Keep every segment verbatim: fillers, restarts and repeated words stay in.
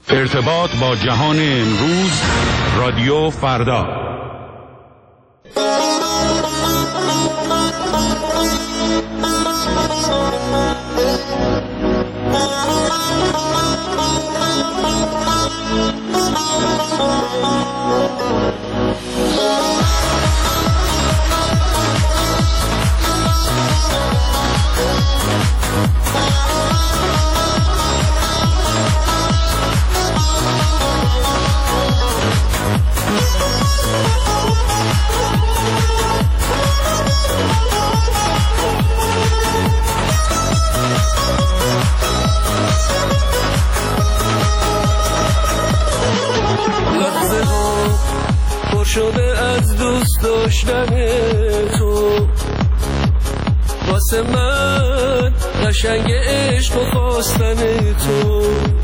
ارتباط با جهان امروز، رادیو فردا. شده از دوست داشتن تو، واسه من قشنگ عشق و خواستن تو.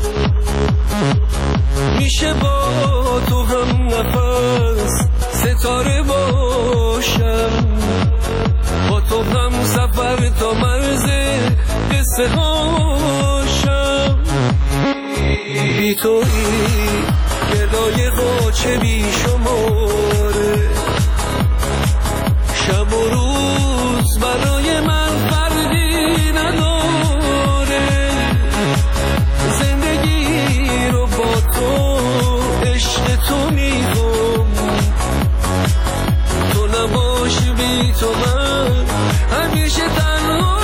میشه با تو هم نفس ستاره باشم، با تو هم سفر تا مرز قصه هاشم. بی تویی گدای قاچه بی شماره، شب و روز برای من فردی نداره. زندگی رو با تو عشق تو میخوام، تو نباشی بی تو من همیشه تنها.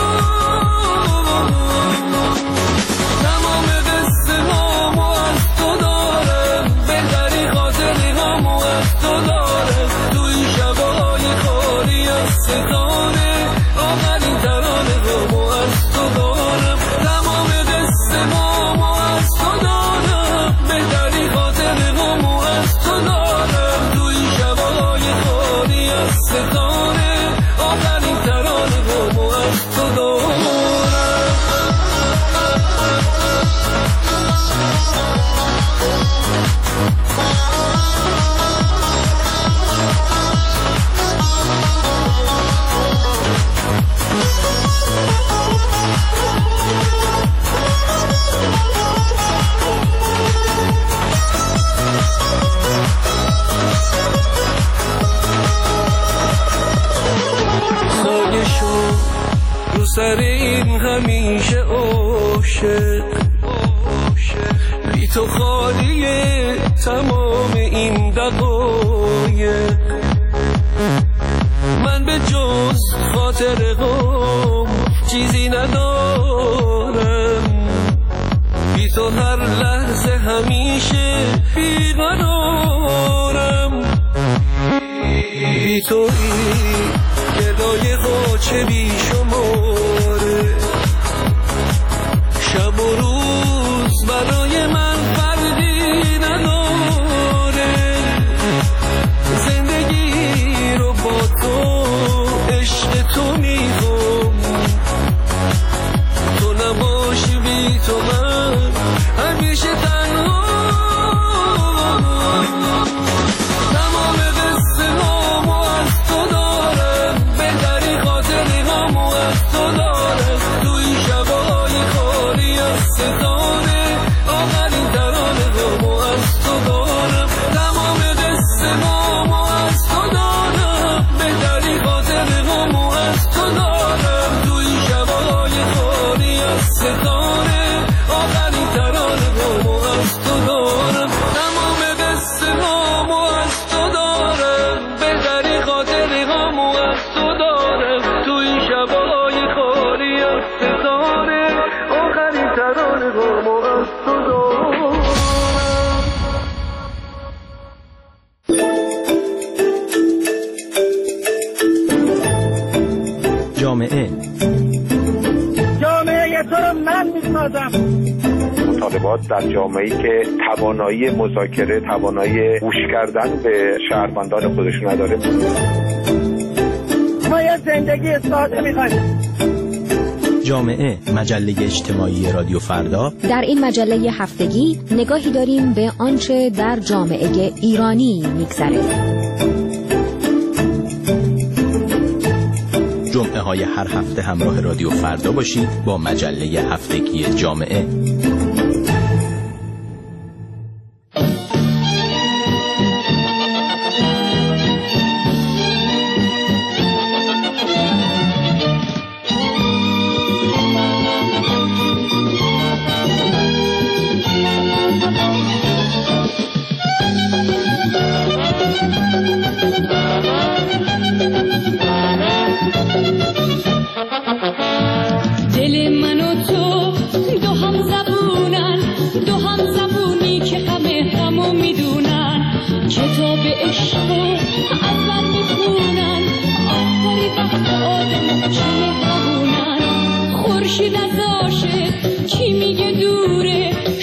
تمام قصه هامو از تو دارم، بهتری خاطری هامو از تو دارم. تو این شبای خالی از ستاره، آخرین ترانه هامو از تو دارم. تمام قصه هامو از تو دارم، بهتری خاطری هامو از تو دارم. تو این شبای خالی از ستاره، آخرین ترانه هامو از تو دارم. رو سر این همیشه عاشق، بی تو خالیه تمام این دقایق. من به جز خاطر غم چیزی ندارم، بی تو هر لحظه همیشه بیقرارم. بی تویی گدای قاچه بی شماره، شب و روز برای من فردی نداره. زندگی رو با تو عشق تو میخوام، تو نباشی بی تو من همیشه تنها. تمام قصه هامو از تو دارم، بهتری خاطری هامو از تو دارم. تو این شبای خالی از ستاره، آخرین ترانه هامو از تو دارم. تمام قصه هامو از تو دارم، بهتری خاطری هامو از تو دارم. تو این شبای خالی از ستاره، آخرین ترانه هامو از تو دارم. تمام قصه هامو از تو دارم، بهتری خاطری هامو از تو دارم. تو این شبای خالی از ستاره، آخرین ترانه هامو از تو دارم. جامعه جامعه تو رو من میسازم. مطالبات در جامعه‌ای که توانایی مذاکره، توانایی گوش کردن به شهروندان خودشون نداره. ما یه زندگی ساده می‌خوایم. جامعه، مجله اجتماعی رادیو فردا. در این مجله هفتگی نگاهی داریم به آنچه در جامعه ایرانی می‌گذره. جمعه های هر هفته همراه رادیو فردا باشید با مجله هفتگی جامعه.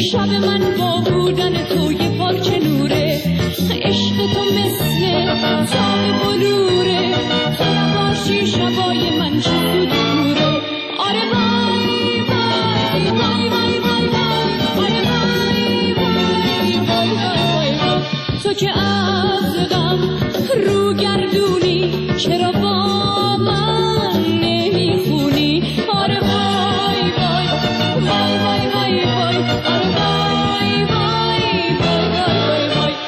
شب من با بودن تو یه پارچه نوره، عشق تو مثل تاب بلوره، تو نباشی شبای من چه سود کوره. آره وای وای وای وای وای وای، آره وای وای وای وای وای، تو که از غم رو گردونی چرا با من نمیخونی. آره وای وای وای وای وای وای، آره وای وای وای وای وای.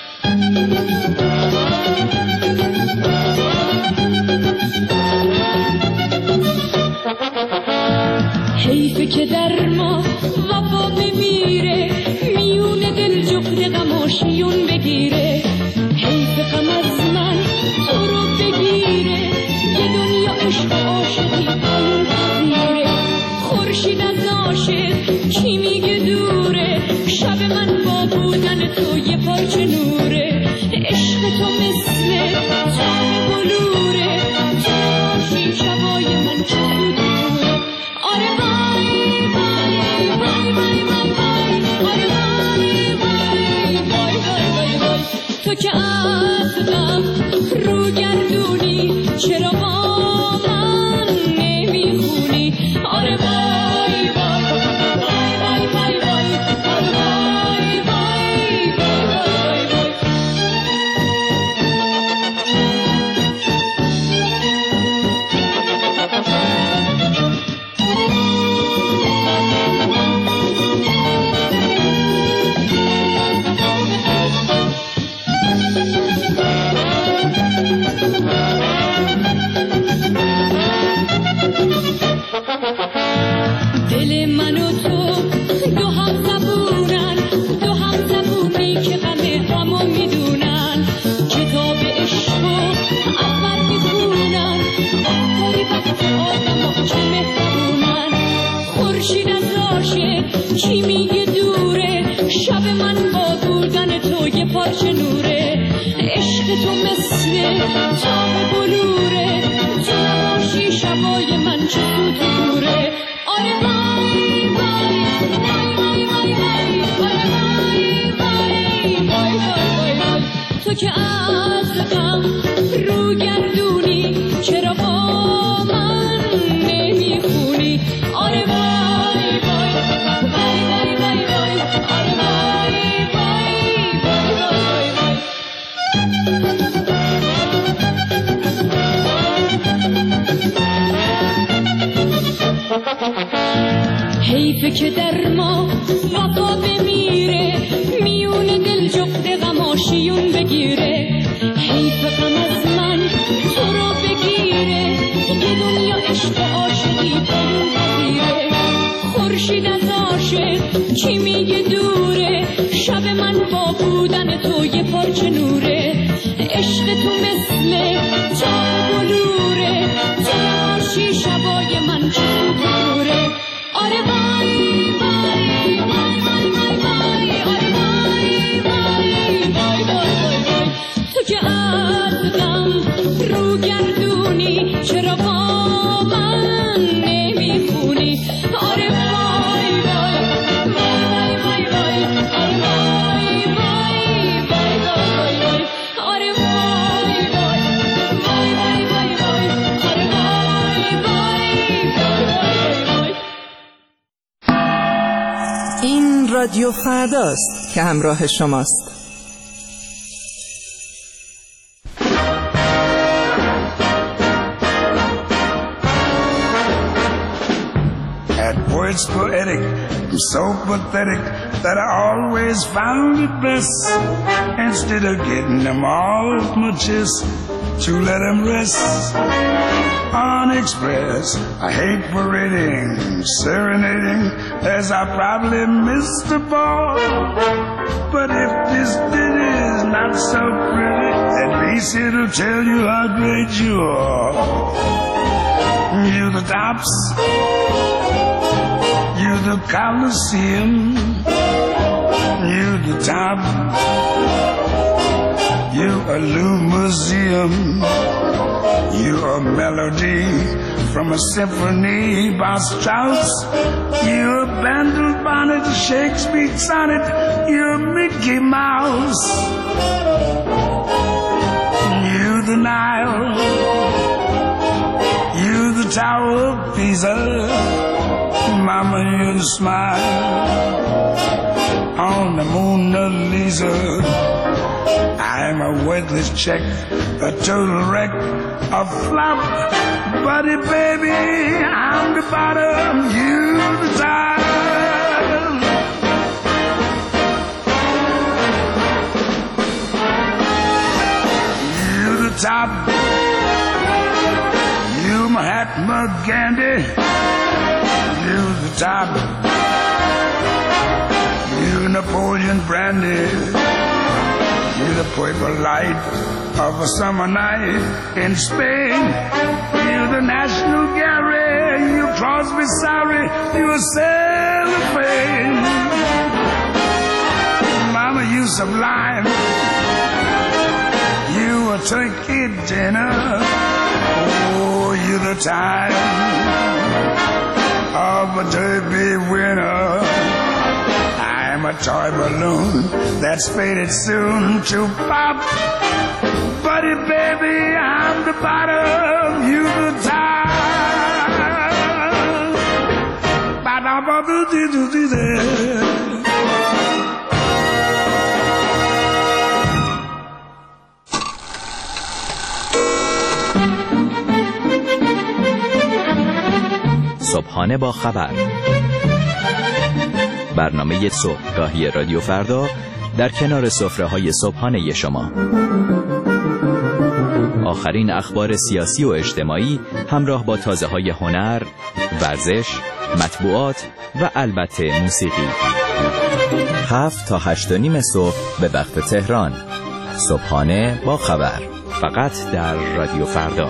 حیفه که در ما وفا بمیره، میون دل جغد غم و شیون بگیره. حیفه غم از من تو رو بگیره، یه دنیا عشق و عاشقی قانون پذیره. خورشید از عاشق کی میگه دوره، شب من با بودن تو یه پارچه نوره، عشق تو مثل تاب بلوره، تو نباشی شبای من چه سود کوره. آره وای وای وای وای وای وای، آره وای وای وای وای وای، تو که از غم رو گردونی چرا با من نمیخونی. آره وای وای وای وای وای وای، آره وای وای وای وای وای. دل من و تو دو هم زبونن، دو هم زبونی که غم همو میدونن، کتاب عشق و اول میخونن، آخری وقت آدم ها چه مهربونن. خورشید از عاشق کی میگه دوره، شب من با بودن تو یه پارچه نوره، عشق تو مثل تاب بلوره، تو نباشی شبای من چه سود کوره. آره وای وای وای وای وای وای، آره وای وای وای وای وای، تو که از غم رو گردونی چرا با من نمیخونی. آره وای وای وای وای وای وای، آره وای وای وای وای وای. حیفه که در ما وفا بمیره، میون دل جغد غم و شیون بگیره. حیفه غم از من تو رو بگیره، یه دنیا عشق و عاشقی قانون پذیره. خورشید از عاشق کی میگه دوره، شب من با بودن تو یه پارچه نوره، عشق تو مثل تاب بلوره، تو نباشی شبای من چه سود کوره. آره وای وای وای وای وای وای، آره وای وای وای وای وای، تو که از غم رو گردونی چرا با من نمیخونی. آره وای وای وای وای وای، آره وای وای وای وای وای، آره وای وای وای وای وای وای، آره وای وای وای وای وای. این رادیو فرداست که همراه شماست. At words poetic, I'm so pathetic that I always found it best, instead of getting them off my chest, to let them rest unexpressed. I hate parading, serenading, as I probably missed the ball. But if this ditty is not so pretty, at least it'll tell you how great you are. You the tops, you the Coliseum, you the top, you a new museum, you a melody from a symphony by Strauss. You're a Bandel Bonnet, Shakespeare sonnet. You're a Mickey Mouse. You're the Nile. You're the Tower of Pisa. Mama, you're the smile on the Mona Lisa. I'm a worthless check, a total wreck, a flop. Buddy, baby, I'm the bottom, you the top. You the top. You Mahatma Gandhi. You the top. You Napoleon Brandy. You the purple light of a summer night in Spain. You the National Gallery. You Crosby, sorry. You a cellophane. Mama, you sublime. You a turkey dinner. Oh, you the time of a derby winner. I'm a toy balloon that's faded soon to pop. Buddy, baby, I'm the bottom, you the top. Ba-da-ba-doo-doo-doo-doo. صبحانه با خبر، برنامه صبحگاهی رادیو فردا در کنار سفره‌های صبحانه شما. آخرین اخبار سیاسی و اجتماعی همراه با تازه‌های هنر، ورزش، مطبوعات و البته موسیقی. هفت تا هشت و نیم صبح به وقت تهران. صبحانه با خبر، فقط در رادیو فردا.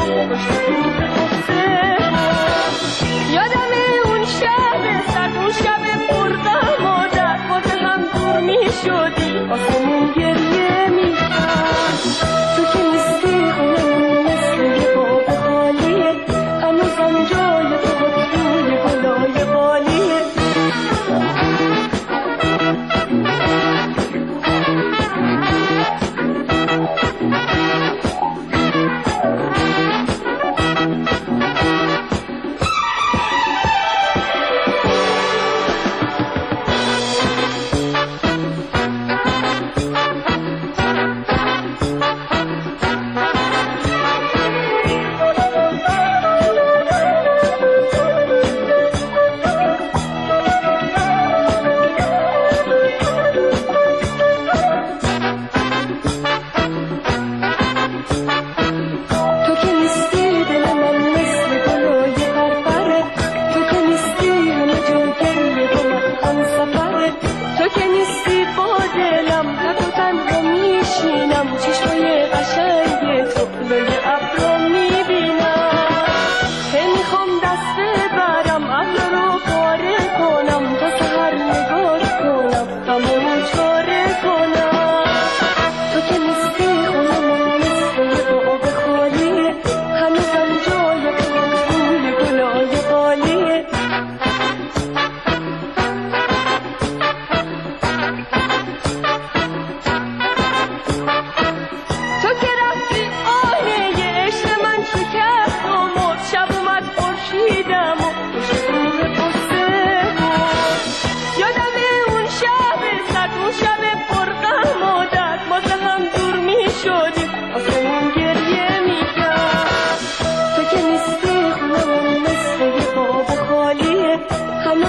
یادم اون شب سرموش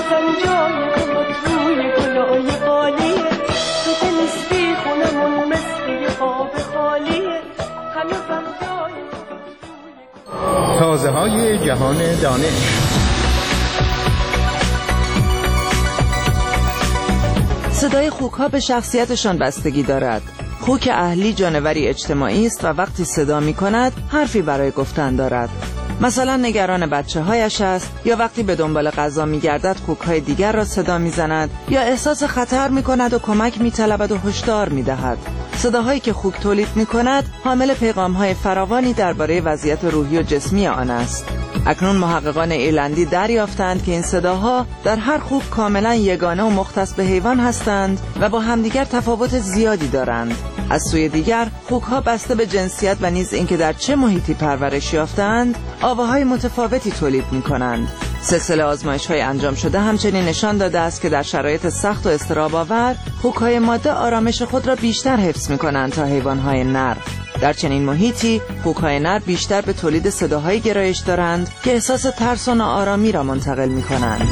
بازم جای تو روی گلای بالیه، تو که نیستی خونمون مثل یه خواب خالیه، هنوزم جای تو. تازه های جهان دانش. صدای خوک‌ها به شخصیتشان بستگی دارد. خوک اهلی جانوری اجتماعی است و وقتی صدا می‌کند حرفی برای گفتن دارد. مثلا نگران بچه‌هایش است، یا وقتی به دنبال غذا می‌گردد خوک‌های دیگر را صدا می‌زند، یا احساس خطر می‌کند و کمک می‌طلبد و هشدار می‌دهد. صداهایی که خوک تولید می‌کند حامل پیغام‌های فراوانی درباره وضعیت روحی و جسمی آن است. اکنون محققان ایرلندی دریافتند که این صداها در هر خوک کاملا یگانه و مختص به حیوان هستند و با همدیگر تفاوت زیادی دارند. از سوی دیگر خوک‌ها بسته به جنسیت و نیز اینکه در چه محیطی پرورش یافتند آواهای متفاوتی تولید می‌کنند. سلسله آزمایش‌های انجام شده همچنین نشان داده است که در شرایط سخت و اضطراب‌آور خوک‌های ماده آرامش خود را بیشتر حفظ می‌کنند تا حیوان‌های نر. در چنین محیطی خوک‌های نر بیشتر به تولید صداهایی گرایش دارند که احساس ترس و ناآرامی را منتقل می‌کنند.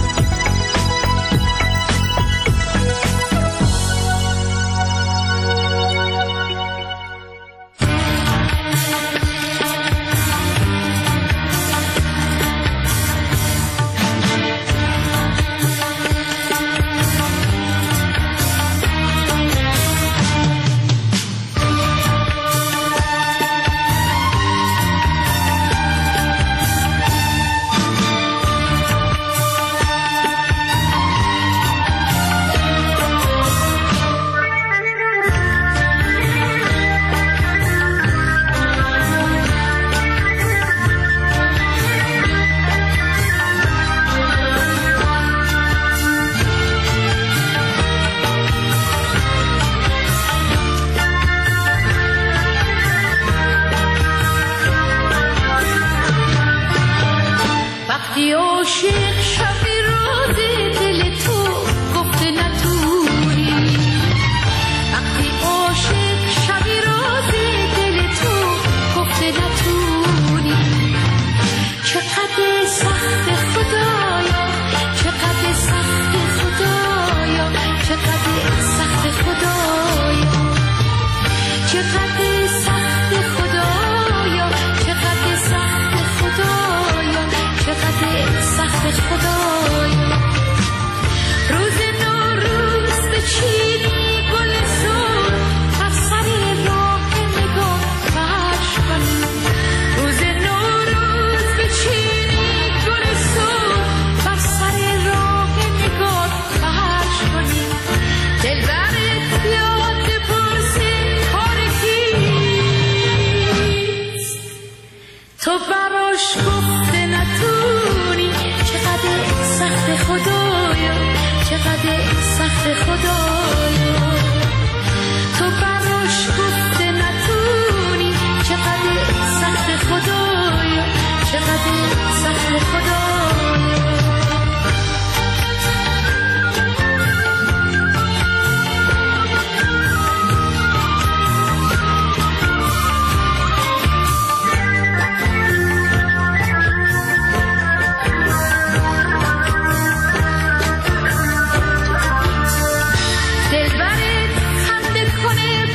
دلبرت خنده کنه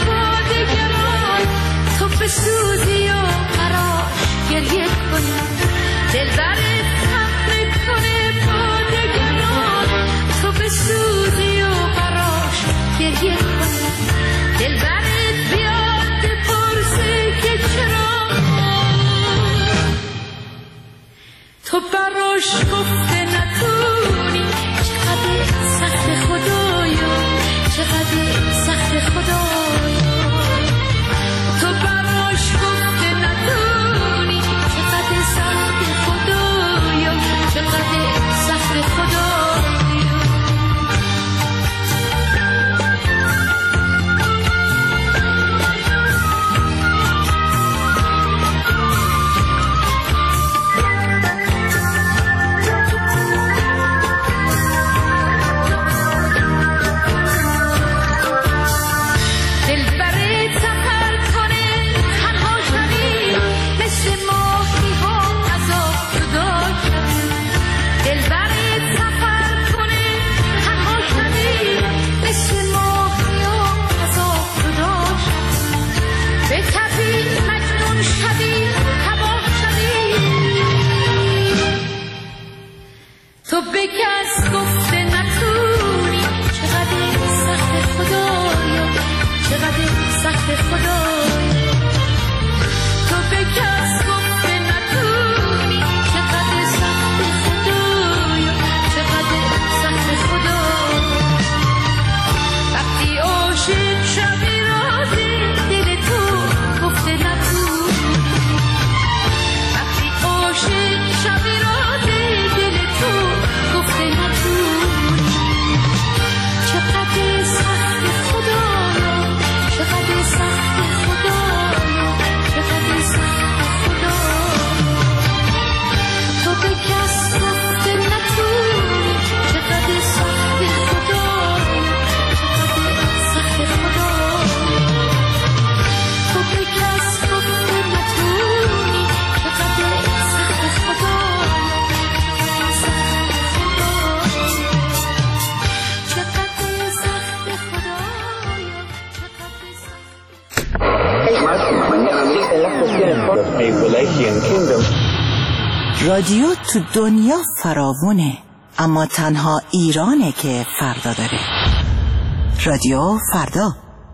of a Wallachian kingdom. رادیو تو دنیا فراوونه، اما تنها ایرانه که فردا داره. رادیو فردا.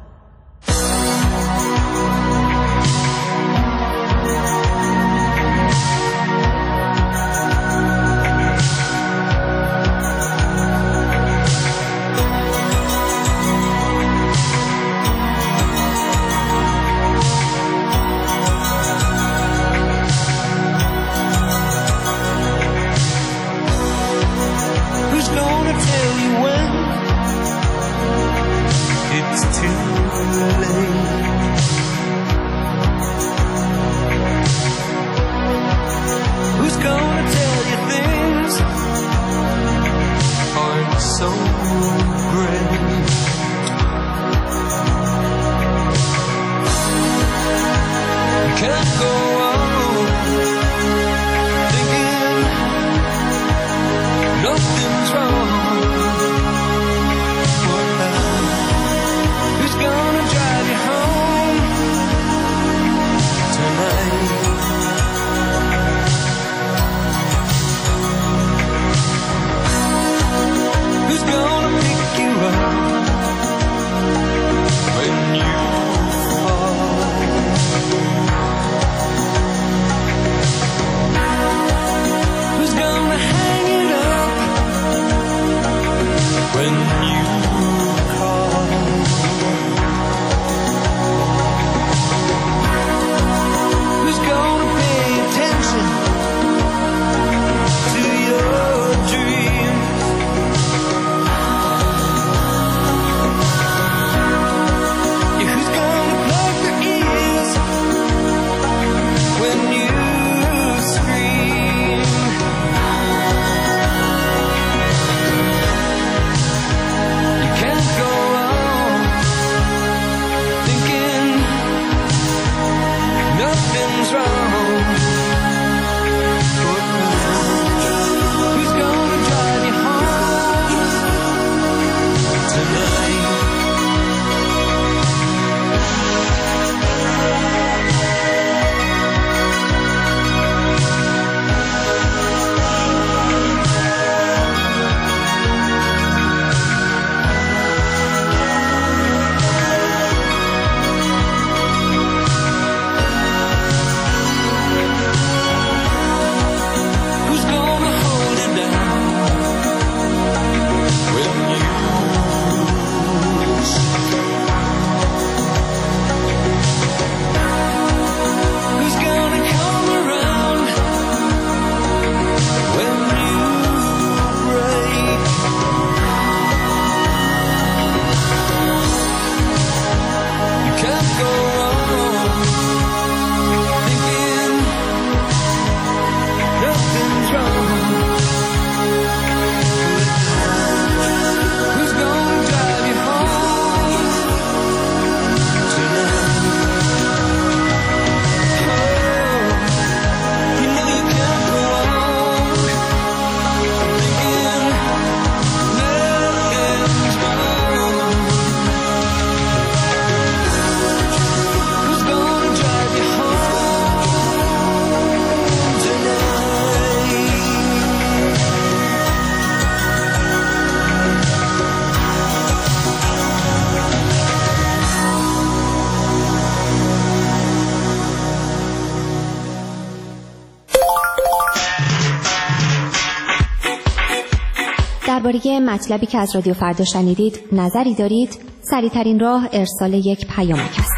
درباره مطلبی که از رادیو فردا شنیدید نظری دارید؟ سریع‌ترین راه ارسال یک پیامک است.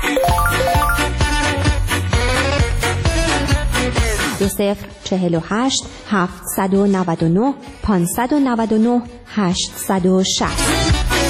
دو صفر چهل و هشت هفتصد و نود و نه پانصد و نود و نه هشتصد و شصت.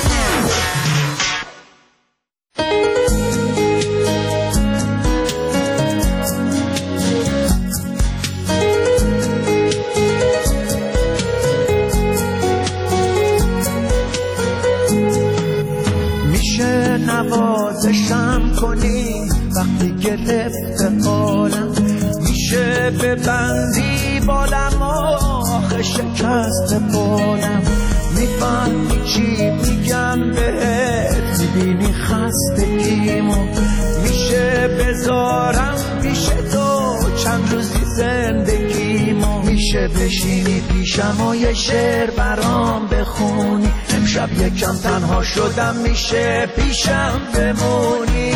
نوازشم کنی وقتی گرفته حالم، میشه ببندی بالم آخه شکست بالم، میفهمی چی میگم بهت، میبینی خستگیمو، میشه بذارم پیش تو زندگیمو. میشه بشینی پیشم و یه شعر برام بخونی؟ امشب یکم تنها شدم، میشه پیشم بمونی؟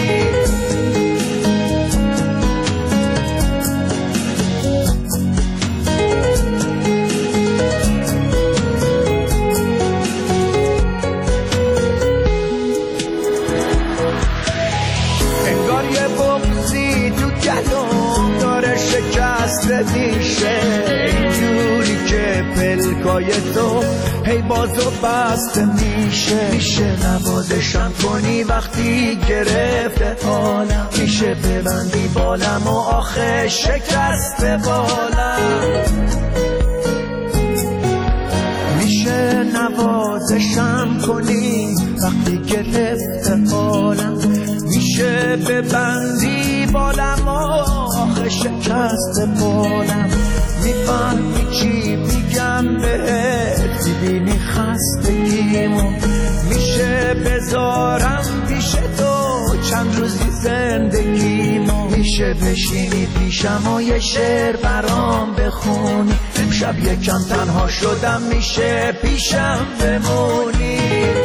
انگار یه بغضی تو گلوم داره شکست میشه، اینجوری که پلکای تو هی بازو بسته میشه. میشه نوازشم کنی وقتی گرفته حالم؟ میشه ببندی بالم و آخه شکست بالم؟ میشه نوازشم کنی وقتی گرفته حالم؟ میشه ببندی بالم و آخه شکست بالم؟ میفهمی چی میگم بهت؟ میبینی خستگیمو؟ میشه بذارم پیش تو چند روزی زندگیمو؟ میشه بشینی پیشم و یه شعر برام بخونی؟ امشب یکم تنها شدم، میشه پیشم بمونی؟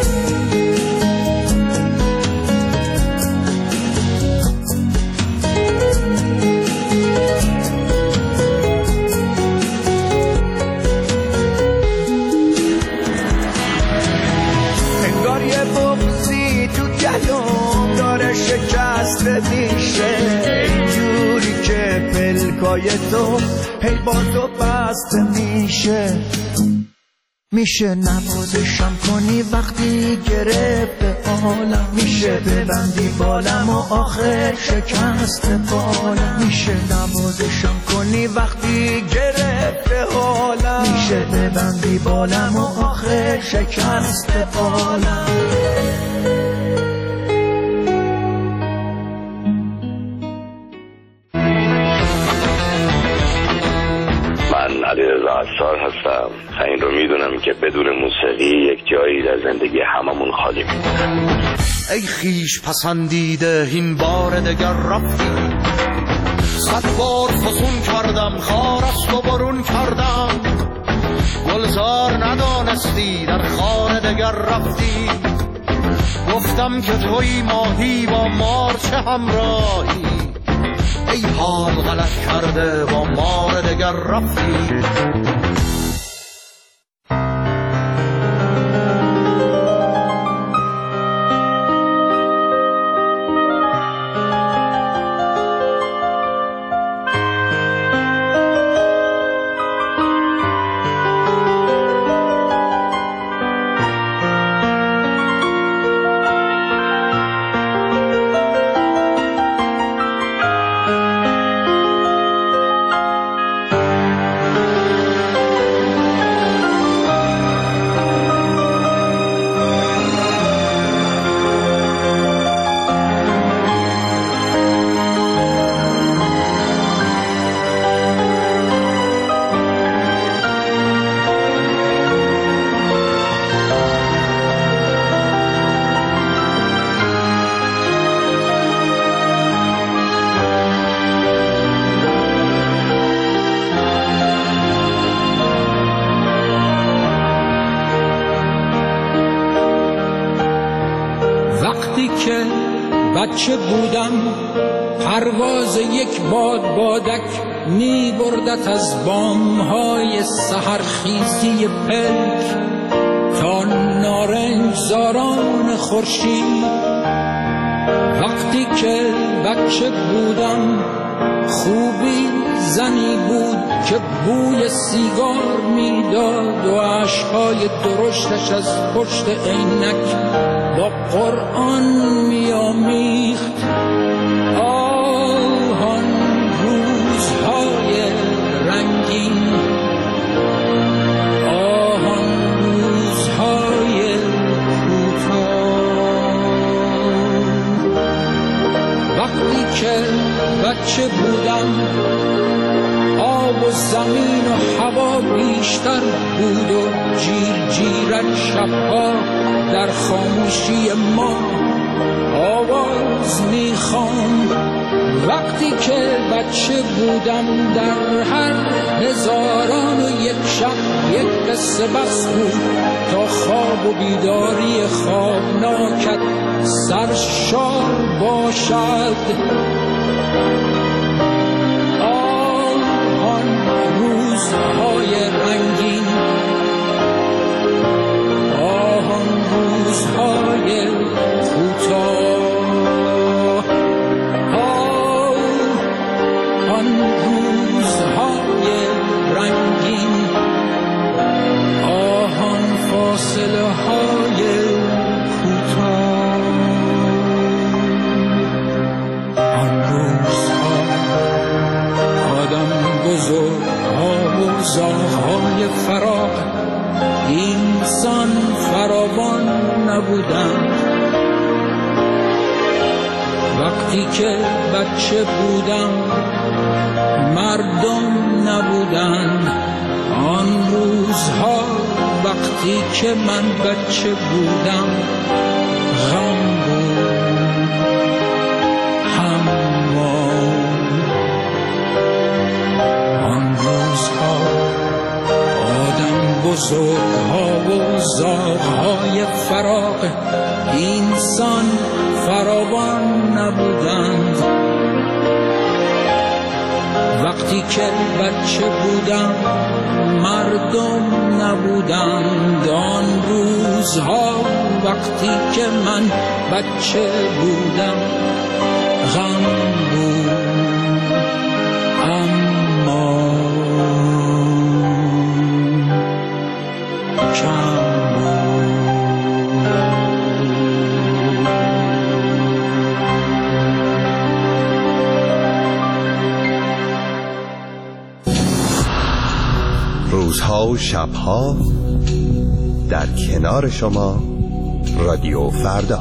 داره شکست میشه، اینجوری که پلکای تو هی بازو بسته میشه. میشه نوازشم کنی وقتی گرفته حالم؟ میشه ببندی بالم و آخه شکست بالم؟ میشه نوازشم کنی وقتی گرفته حالم؟ میشه ببندی بالم و آخه شکست بالم؟ علیرضا عصار هستم. این رو میدونم که بدون موسیقی یک جایی در زندگی هممون خالی میمونه. ای خیش پسندیده این بار دگر رفتی، صد بار فسون کردم خارست و برون کردم، گلزار ندانستی در خانه دگر رفتی، گفتم که توی ماهی با مار چه همراهی، ای حال غلط کرده با مار دگر رفتی. که بچه بودم پرواز یک باد بادک می بردت از بامهای سحرخیزی پلک تا نارنج زاران خورشید. وقتی که بچه بودم خوبی زنی بود که بوی سیگار میداد و عشقای درشتش از پشت عینک با قرآن میامیخت. آهان روزهای رنگین، آهان روزهای کوتاه. وقتی که بچه بودم آب و زمین و هوا بیشتر بود و جیر جیرک شبها در خاموشی ما آواز میخوام. وقتی که بچه بودم در هر هزاران و یک شب یک قصه بس بود تا خواب و بیداری خوابناکت سرشار باشد. آن روزهای رنگین، آن روزهای کوتاه، آن روزهای رنگین، آن فاصله های کوتاه، آن روزها آدم بزرگها و زاغهای فراق اینسان فراوان نبودند. وقتی که بچه بودم مردم نبودند. آن روزها وقتی که من بچه بودم غم بود، حمام. آن روزها آدم بزرگها و زاغهای فراق اینسان فراوان نبودند. وقتی که بچه بودم مردم نبودند. آن روزها وقتی که من بچه بودم غم بود، اما کم روزها و شبها در کنار شما رادیو فردا.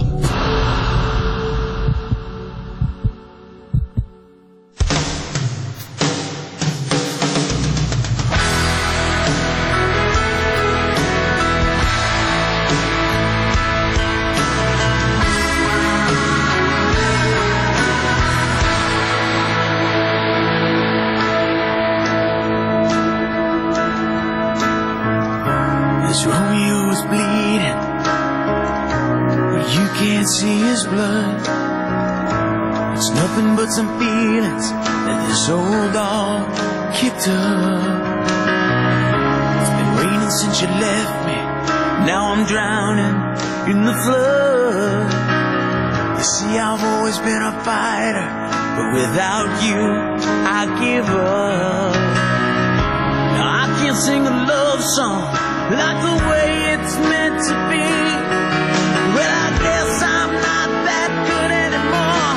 Some feelings that this old dog kicked up. It's been raining since you left me. Now I'm drowning in the flood. You see, I've always been a fighter, but without you, I give up. Now I can't sing a love song like the way it's meant to be. Well, I guess I'm not that good anymore.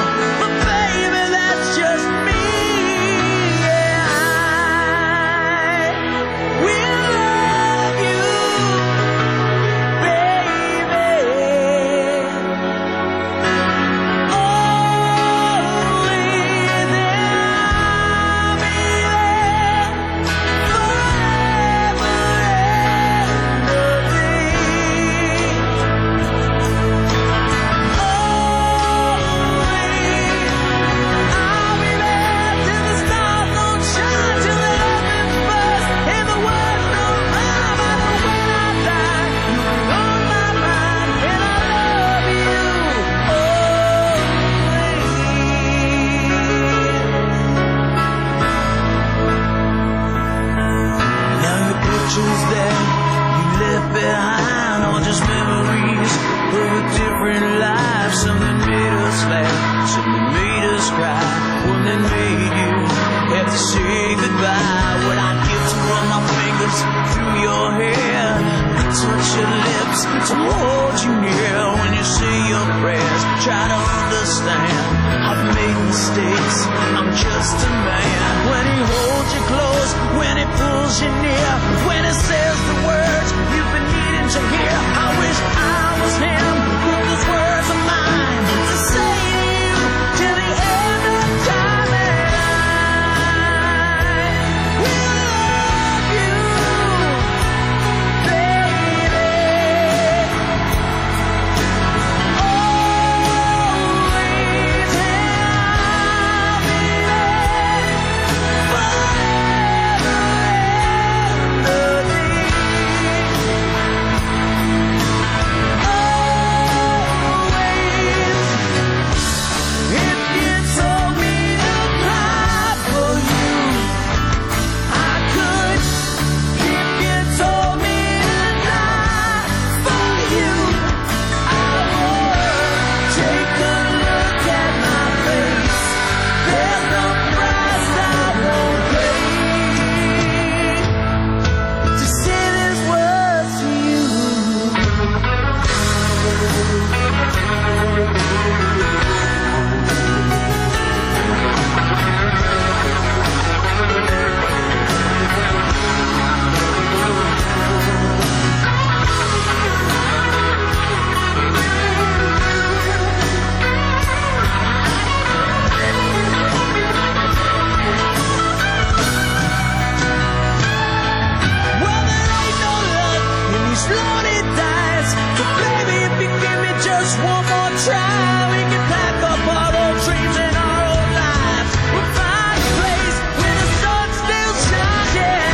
one more try, we can pack up our old dreams and our old lives. We'll find a place where the sun still shines. Yeah.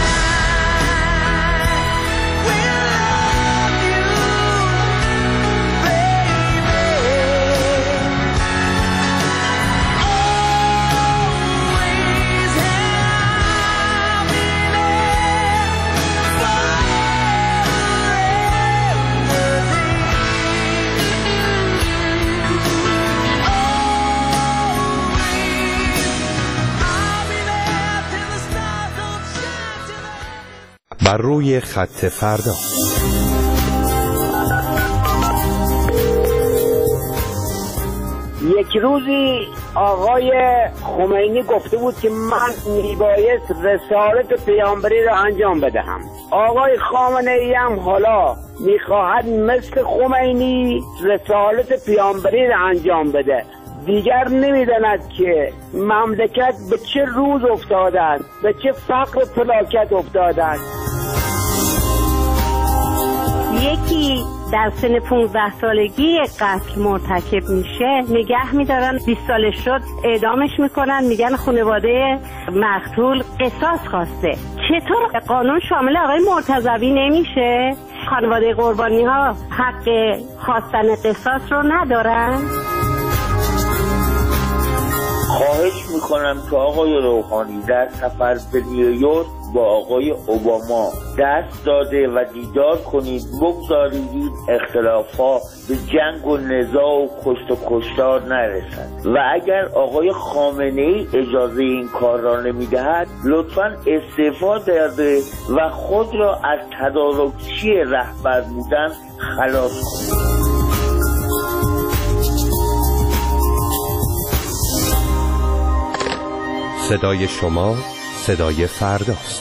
We'll love you, baby. Always have me there بر روی خط فردا. یک روزی آقای خمینی گفته بود که من میبایست رسالت پیامبری را انجام بدهم. آقای خامنه ای هم حالا میخواهد مثل خمینی رسالت پیامبری را انجام بده. دیگر نمیداند که مملکت به چه روز افتاده است، به چه فقر و فلاکت افتاده است. یکی در سن پونزده سالگی قتل مرتکب میشه، نگه میدارن، بیست سالش شد اعدامش میکنن، میگن خانواده مقتول قصاص خواسته. چطور قانون شامل آقای مرتضوی نمیشه؟ خانواده قربانی ها حق خواستن قصاص رو ندارن؟ خواهش میکنم که آقای روحانی در سفر به نیویورک با آقای اوباما دست داده و دیدار کنید، بگذارید این اختلافات به جنگ و نزاع و کشت و کشتار نرسد و اگر آقای خامنه ای اجازه این کار را نمیدهد لطفاً استعفا داده و خود را از تدارکچی رهبر بودن خلاص کنید. صدای شما صدای فرداست.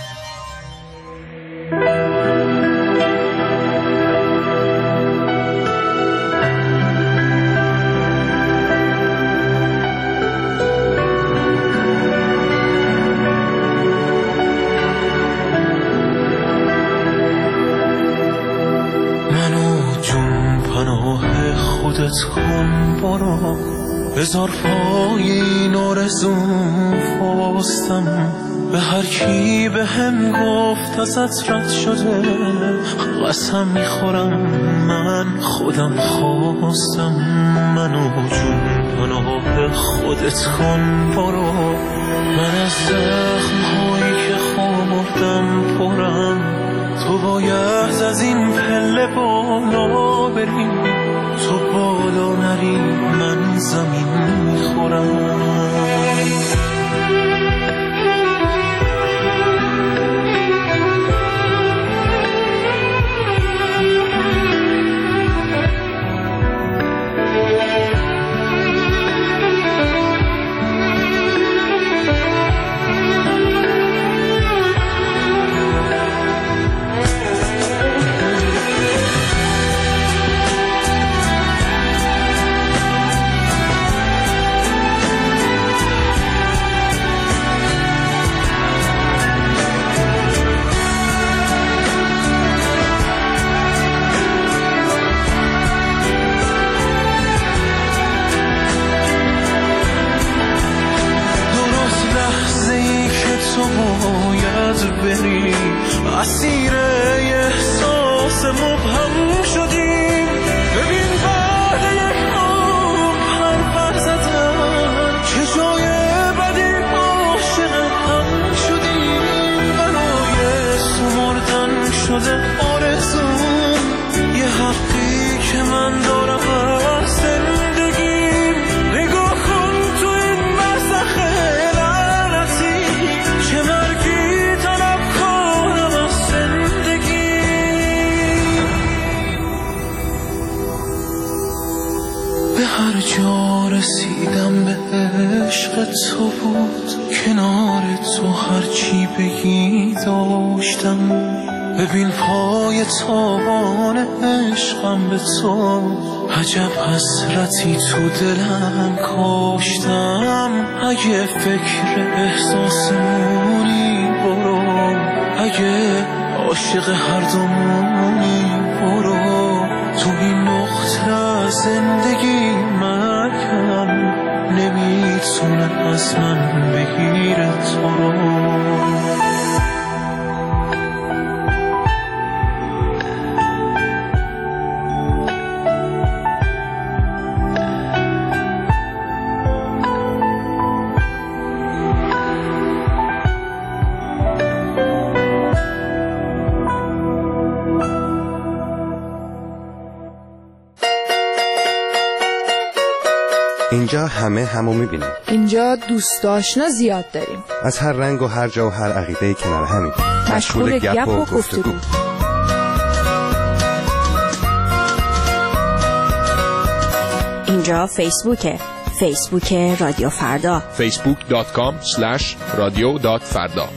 منو جون پناه خودت کن برو، بذار پای این آرزوم فاستم، به هر کی به هم گفت ازت رد شده قسم میخورم من خودم خواستم. منو جون پناه خودت کن برو، من از زخم هایی که خوردم پرم، تو باید از این پله بالا بری، تو بالا نری من زمین میخورم. بری اسیر احساس مبهم شدیم، ببین بعد یک عمر حرف زدن چه جای بدی عاشق هم شدیم. برای سمردن شده آرزوم، یه حقی که من دارم از زندگیم. نگاه کن تو این برزخ لعنتی، چه مرگی هر جا رسیدم به عشق تو بود، کنار تو هرچی بگی داشتم. ببین پای تابان عشقم به تو، عجب حسرتی تو دلم کاشتم. اگه فکر احساسمونی برو، اگه عاشق هر دومونی برو، تو این نقطه زندگی مرکم نمیتونه از من بگیره تو رو. اینجا همه همو میبینیم. اینجا دوست آشنا زیاد داریم. از هر رنگ و هر جا و هر عقیده کنار همین. مشغول گپ و گفتگو. اینجا فیسبوکه. فیسبوک رادیو فردا. فیسبوک دات کام اسلش رادیو دات فردا.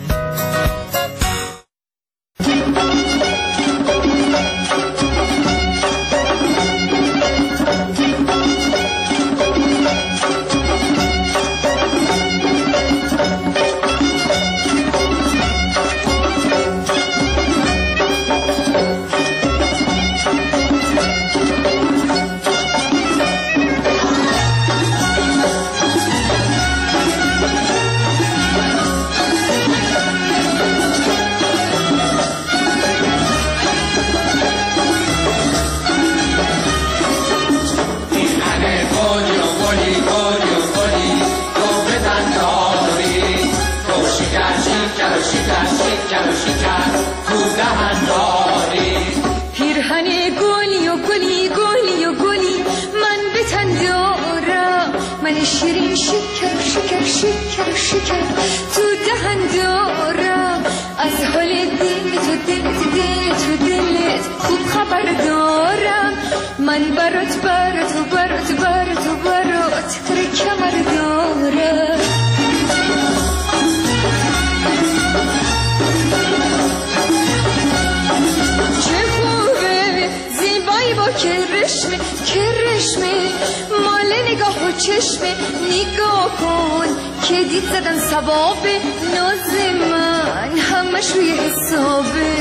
شیرین شکر شکر شکر شکر تو دهن دارم از حال دل تو دل تو دل تو دلت خوب خبر دارم من برات برات و برات برات و برات تر کمر دارم چه خوبه زیبایی با کرشمه کرشمه مال نگاه و چشمه نگاه کن که دید زدن ثواب ناز من همش روی حسابه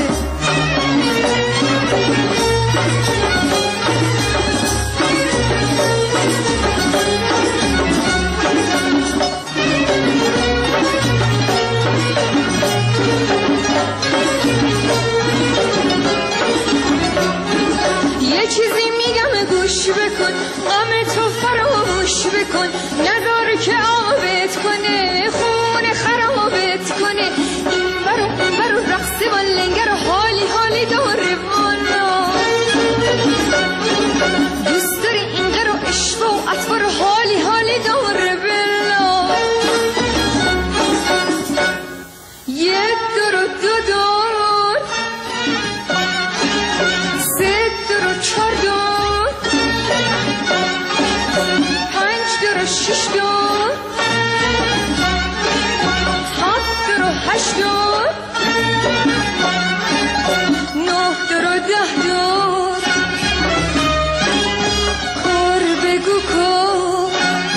یه چیزی میگم گوش بکن غم تو فراموش بکن نداره که آبت کنه خون خرابت کنه این برو اون برو رقص و لنگر و حالی حالی داره والا دوست داری اینقدر و عشق و اطفار و حالی حالی داره بلا یک دور و دو دور سه دور و چهار دور پنج دور و شش دور هفت دور و هشت دور نه دور و ده دور کار بگو کار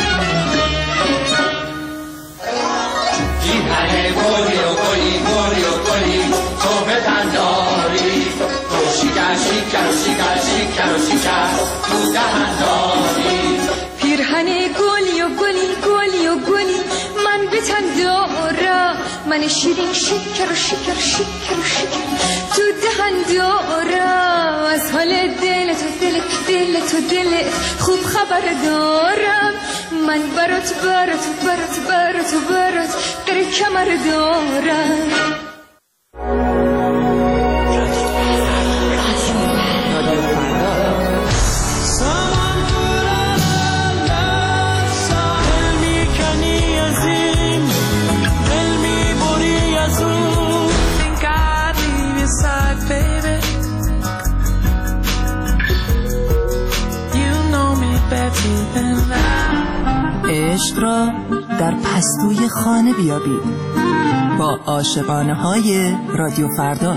دیدن گلی و گلی گلی و گلی تو به تنداری تو شکر شکر و شکر شکر و شکر تو دهنداری پیرهن گلی و گلی گلی و گلی من به تن دارم من شیرین شکر و شکر شکر و شکر تو دهن دارم از حال دل تو دل دل تو دل خوب خبر دارم من برات برات برات برات برات قره کمر دارم عشق را در پستوی خانه بیابید با عاشقانه های رادیو فردا.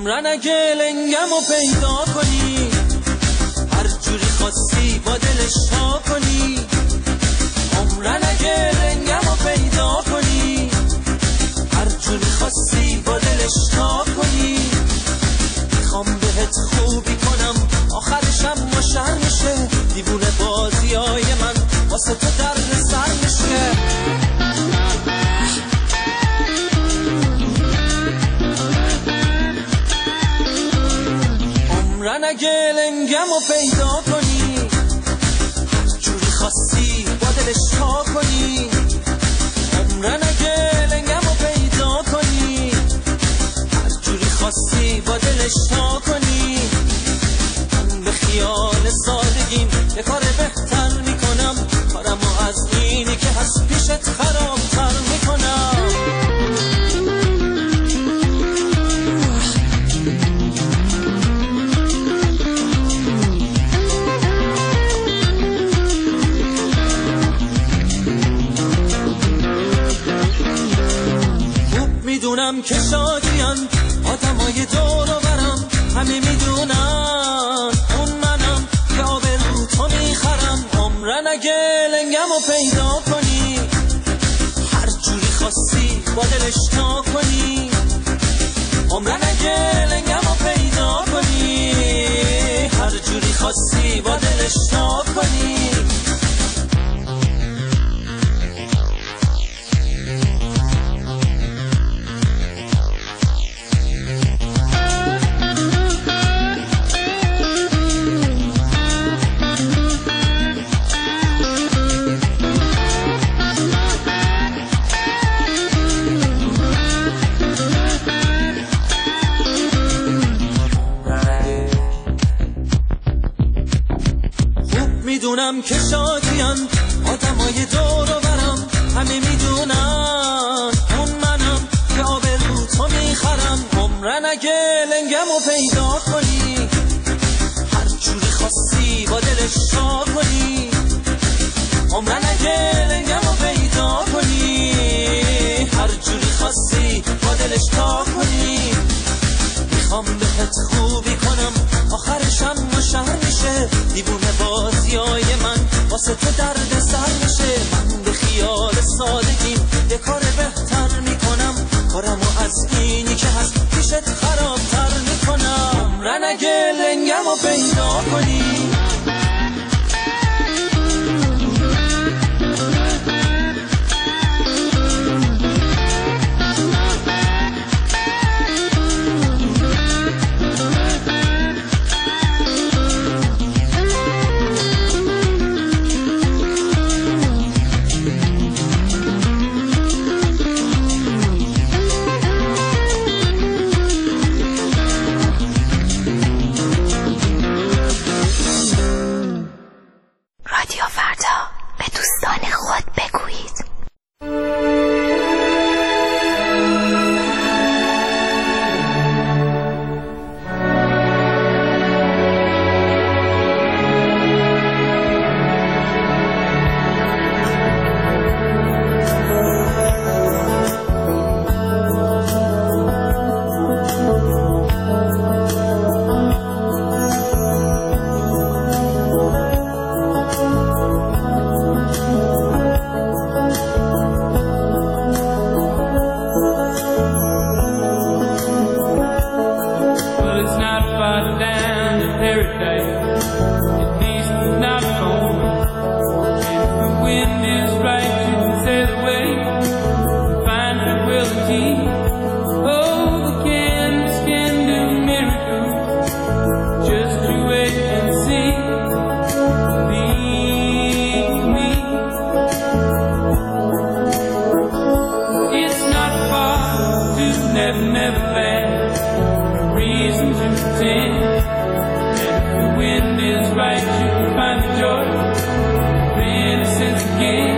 عمرن اگه لنگمو پیدا کنی، هر جوری خواستی با دلش تا کنی. عمرن اگه لنگمو پیدا کنی، هر جوری خواستی با دلش تا کنی. میخوام بهت خوبی کنم آخرشم مشر میشه، دیوونه بازیای من واسه تو درد سر میشه. عمرن اگه لنگمو پیدا کنی، هر جوری خواستی با دلش تا کنی. عمرن اگه لنگمو پیدا کنی، هر جوری خواستی با دلش تا کنی. من به خیال سادگیم یه کار بهتر میکنم، کارمو از اینی که هست پیشت خرابتر میکنم. میدونم که شادیان آدمای دور و برم، همه میدونن اون منم که آبرو تو میخرم. عمرن اگه لنگمو پیدا کنی، هر جوری خواستی با دلش تا کنی. عمرن اگه لنگمو پیدا کنی، هر جوری خواستی با دلش تا کنی. میدونم که شادیان آدمای دور و برم، همه میدونن اون منم که آبرو تو میخرم. عمرن اگه لنگمو پیدا کنی، هر جوری خواستی با دلش تا کنی. عمرن اگه لنگمو پیدا کنی، هر جوری خواستی با دلش تا کنی. میخوام بهت خوبی کنم آخرشم مشهر میشه، دیوونه بازیای من واسه تو درد سر میشه. من به خیال سادگیم یه کار بهتر میکنم، کارمو از اینی که هست پیشت خرابتر میکنم. عمرن اگه لنگمو پیدا کنی، right, you can find the joy, the innocence again.